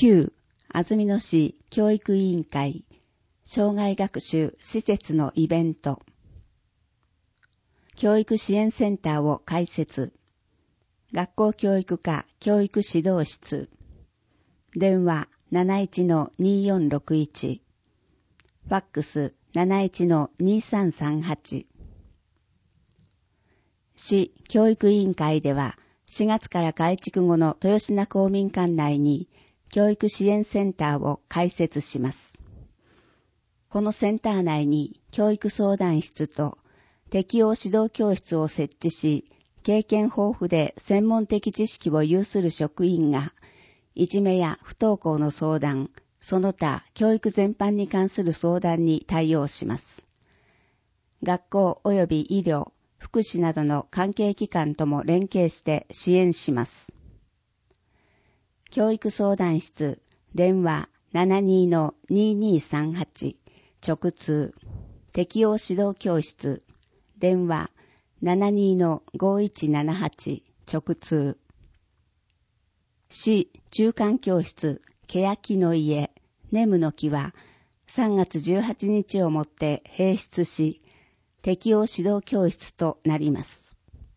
旧安曇野市教育委員会障害学習施設のイベント。教育支援センターを開設。学校教育課教育指導室。電話 71-2461。ファックス 71-2338。市教育委員会では4月から改築後の豊品公民館内に教育支援センターを開設します。このセンター内に教育相談室と適応指導教室を設置し、経験豊富で専門的知識を有する職員が、いじめや不登校の相談、その他教育全般に関する相談に対応します。学校及び医療、福祉などの関係機関とも連携して支援します。教育相談室、電話 72-2238 直通。適応指導教室、電話 72-5178 直通。市中間教室、欅の家、ネムの木は3月18日をもって閉室し、適応指導教室となります。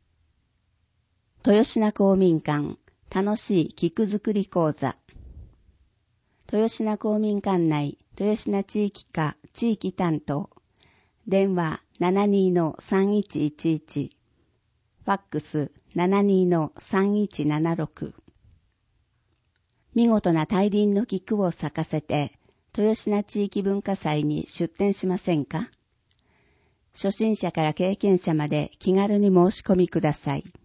豊品公民館、楽しい菊作り講座。豊品公民館内、豊品地域課地域担当。電話 72-3111。ファックス 72-3176。見事な大輪の菊を咲かせて、豊品地域文化祭に出展しませんか？初心者から経験者まで気軽に申し込みください。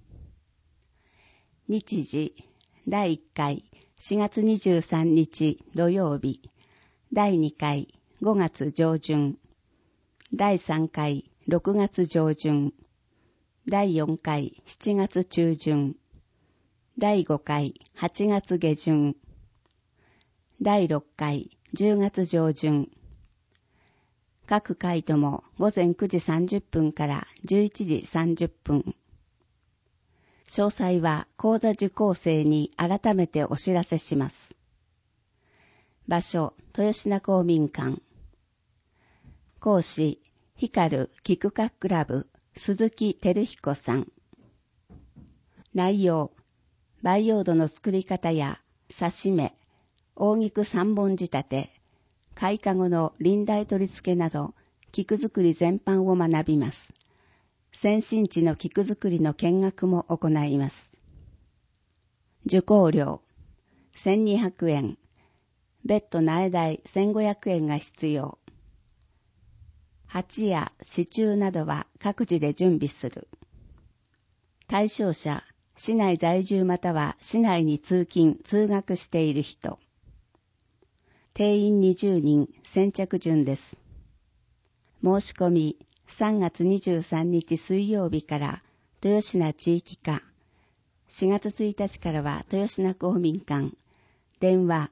日時、第1回4月23日土曜日、第2回5月上旬、第3回6月上旬、第4回7月中旬、第5回8月下旬、第6回10月上旬。各回とも午前9時30分から11時30分。詳細は講座受講生に改めてお知らせします。場所、豊品公民館。講師、光菊花クラブ、鈴木照彦さん。内容、培養土の作り方や刺し目、大菊3本仕立て、開花後の輪台取り付けなど、菊作り全般を学びます。先進地の菊作りの見学も行います。受講料、1200円。別途苗代1500円が必要。鉢や支柱などは各自で準備する。対象者、市内在住または市内に通勤・通学している人。定員20人、先着順です。申し込み、3月23日水曜日から豊品地域課、4月1日からは豊品公民館、電話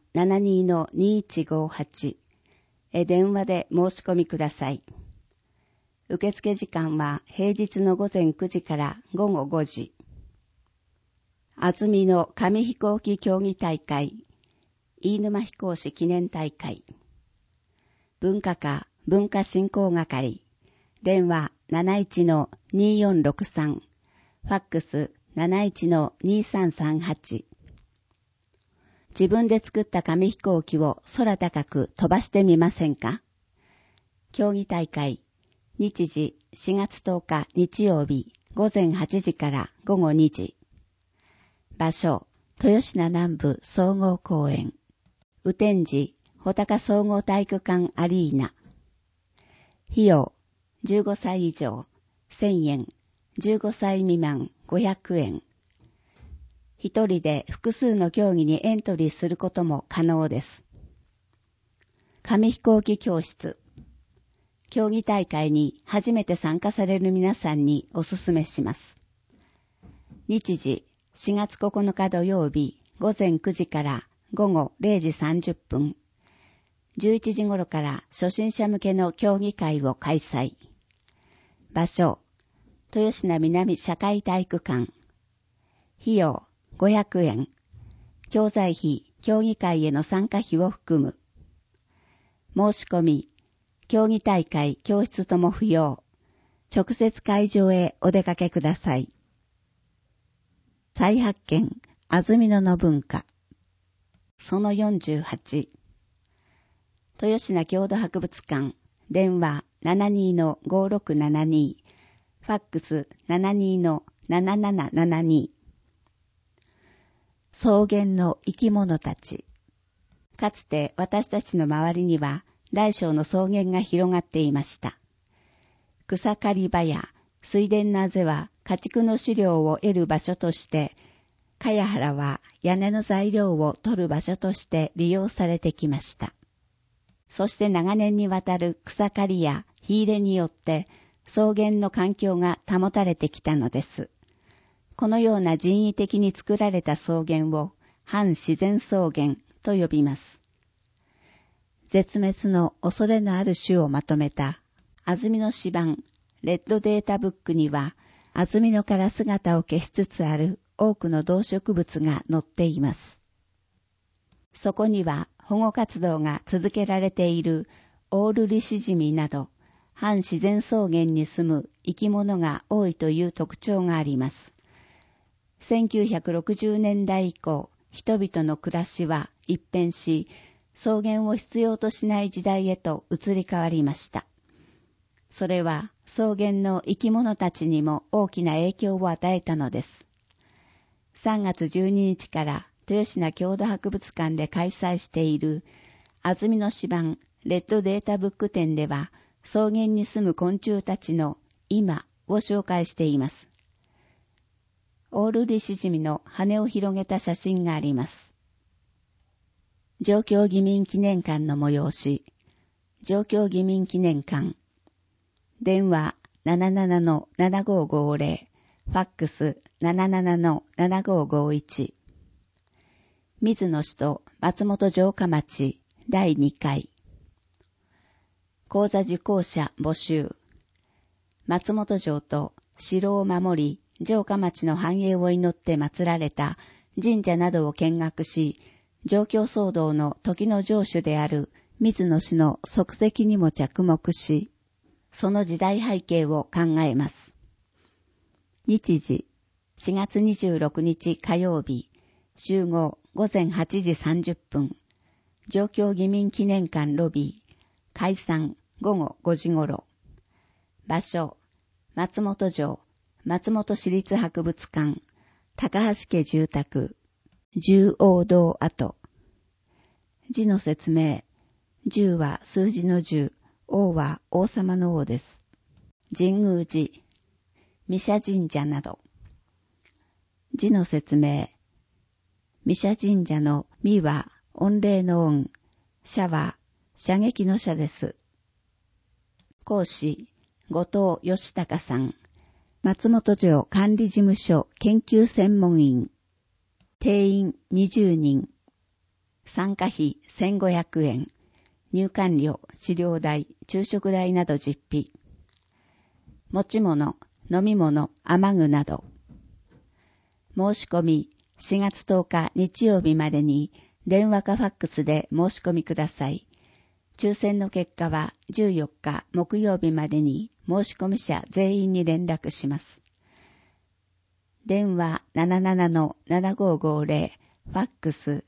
72-2158 へ電話で申し込みください。受付時間は平日の午前9時から午後5時。安曇野紙飛行機競技大会、飯沼飛行士記念大会。文化課文化振興係。電話 71-2463。ファックス 71-2338。自分で作った紙飛行機を空高く飛ばしてみませんか？競技大会。日時4月10日日曜日午前8時から午後2時。場所、豊品南部総合公園。雨天時、穂高総合体育館アリーナ。費用、15歳以上、1000円。15歳未満、500円。一人で複数の競技にエントリーすることも可能です。紙飛行機教室。競技大会に初めて参加される皆さんにお勧めします。日時、4月9日土曜日午前9時から午後0時30分。11時頃から初心者向けの競技会を開催。場所、豊品南社会体育館。費用、500円。教材費競技会への参加費を含む。申し込み、競技大会、教室とも不要。直接会場へお出かけください。再発見、安曇野の文化。その48。豊品郷土博物館、電話 72-5672、ファックス 72-7772。草原の生き物たち。かつて私たちの周りには大小の草原が広がっていました。草刈り場や水田のあぜは家畜の飼料を得る場所として、茅原は屋根の材料を取る場所として利用されてきました。そして長年にわたる草刈りや火入れによって草原の環境が保たれてきたのです。このような人為的に作られた草原を反自然草原と呼びます。絶滅の恐れのある種をまとめた安曇野市版レッドデータブックには、安曇野から姿を消しつつある多くの動植物が載っています。そこには保護活動が続けられているオールリシジミなど、反自然草原に住む生き物が多いという特徴があります。1960年代以降、人々の暮らしは一変し、草原を必要としない時代へと移り変わりました。それは草原の生き物たちにも大きな影響を与えたのです。3月12日から豊品郷土博物館で開催している安曇野市版レッドデータブック展では、草原に住む昆虫たちの今を紹介しています。オールリシジミの羽を広げた写真があります。上京義民記念館の催し、上京義民記念館、電話 77-7550、ファックス 77-7551、水野市と松本城下町第2回、講座受講者募集、松本城と城を守り、城下町の繁栄を祈って祀られた神社などを見学し、上京騒動の時の城主である水野氏の足跡にも着目し、その時代背景を考えます。日時、4月26日火曜日、集合午前8時30分、上京義民記念館ロビー、解散午後5時頃。場所、松本城、松本市立博物館、高橋家住宅、十王堂跡。字の説明、十は数字の十、王は王様の王です。神宮寺、弥社神社など。字の説明、弥社神社の弥は御礼の御、社は射撃の社です。講師、後藤義孝さん、松本城管理事務所研究専門員。定員20人。参加費1500円。入館料、飼料代、昼食代など実費。持ち物、飲み物、雨具など。申し込み、4月10日日曜日までに電話かファックスで申し込みください。抽選の結果は14日木曜日までに申し込み者全員に連絡します。電話 77-7550、ファックス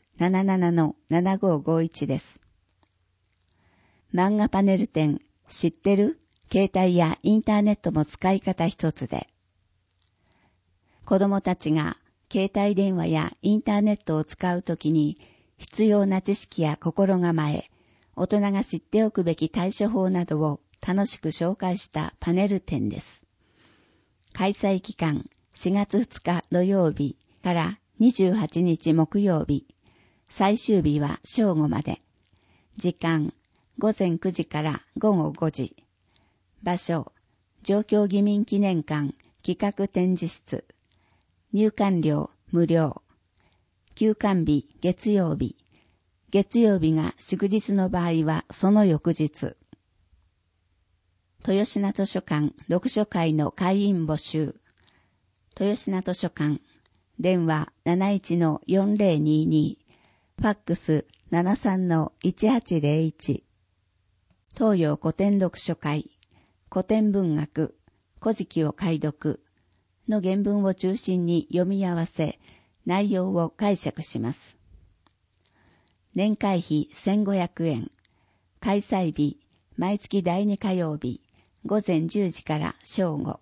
77-7551 です。漫画パネル展、知ってる？携帯やインターネットも使い方一つで。子供たちが携帯電話やインターネットを使うときに必要な知識や心構え、大人が知っておくべき対処法などを楽しく紹介したパネル展です。開催期間4月2日土曜日から28日木曜日、最終日は正午まで。時間午前9時から午後5時。場所、上京義民記念館企画展示室。入館料無料。休館日月曜日。月曜日が祝日の場合はその翌日。豊品図書館読書会の会員募集。豊品図書館、電話 71-4022、 ファックス 73-1801。東洋古典読書会、古典文学、古事記を解読の原文を中心に読み合わせ、内容を解釈します。年会費1500円。開催日、毎月第2火曜日、午前10時から正午。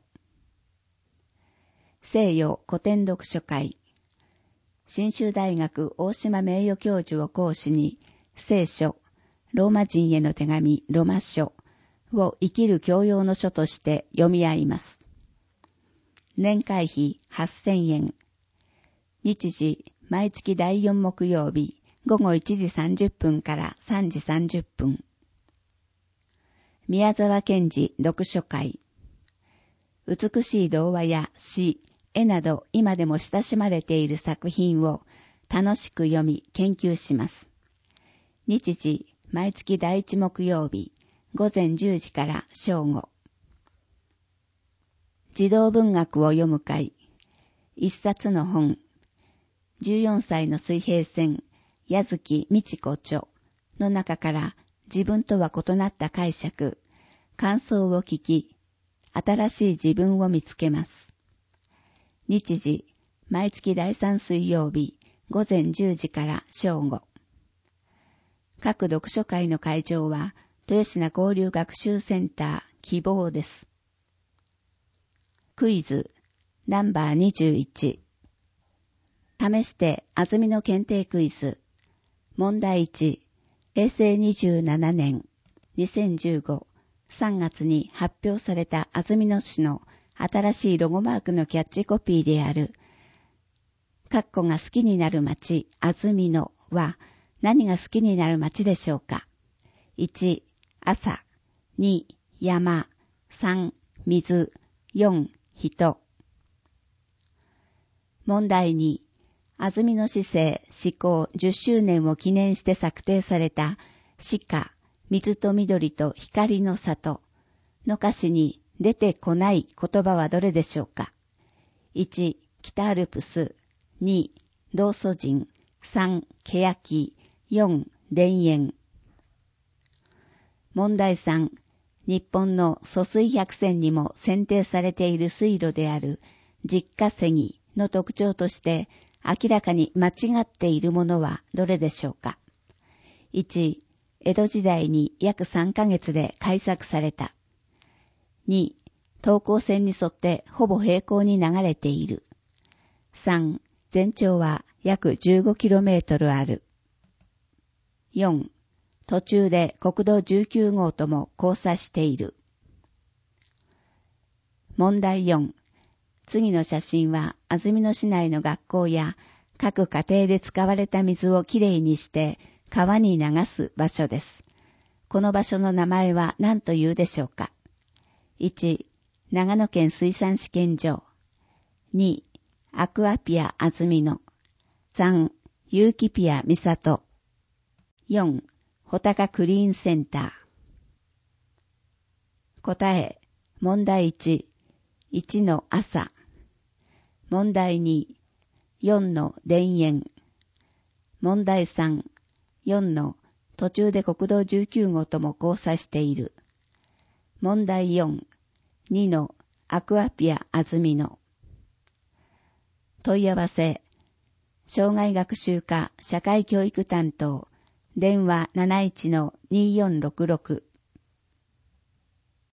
西洋古典読書会。信州大学大島名誉教授を講師に、聖書、ローマ人への手紙ロマ書を生きる教養の書として読み合います。年会費8000円。日時、毎月第4木曜日、午後1時30分から3時30分。宮沢賢治読書会。美しい童話や詩、絵など今でも親しまれている作品を楽しく読み研究します。日時、毎月第1木曜日、午前10時から正午。児童文学を読む会。一冊の本。14歳の水平線、矢月美智子著の中から自分とは異なった解釈、感想を聞き、新しい自分を見つけます。日時、毎月第3水曜日、午前10時から正午。各読書会の会場は、豊品交流学習センター希望です。クイズ、ナンバー21。試して安住の検定クイズ。問題1。平成27年2015、3月に発表された安住の市の新しいロゴマークのキャッチコピーである、カッコが好きになる街、安住のは何が好きになる街でしょうか。1、朝。2、山。3、水。4、人。問題2。安住の市政施行10周年を記念して策定された詩歌、水と緑と光の里の歌詞に出てこない言葉はどれでしょうか。1、北アルプス。2、道祖神。3、欅。4、田園。問題3。日本の疎水百選にも選定されている水路である実家杉の特徴として明らかに間違っているものはどれでしょうか。1、江戸時代に約3ヶ月で開削された。2、等高線に沿ってほぼ平行に流れている。3、全長は約 15km ある。4、途中で国道19号とも交差している。問題4。次の写真は安曇野市内の学校や各家庭で使われた水をきれいにして川に流す場所です。この場所の名前は何というでしょうか。1、長野県水産試験場。2、アクアピア安曇野。3、ユーキピア三郷。4、穂高クリーンセンター。答え、問題1、1の朝。問題2、4の田園。問題3、4の途中で国道19号とも交差している。問題4、2のアクアピア安曇野。問い合わせ、障害学習課社会教育担当、電話 71-2466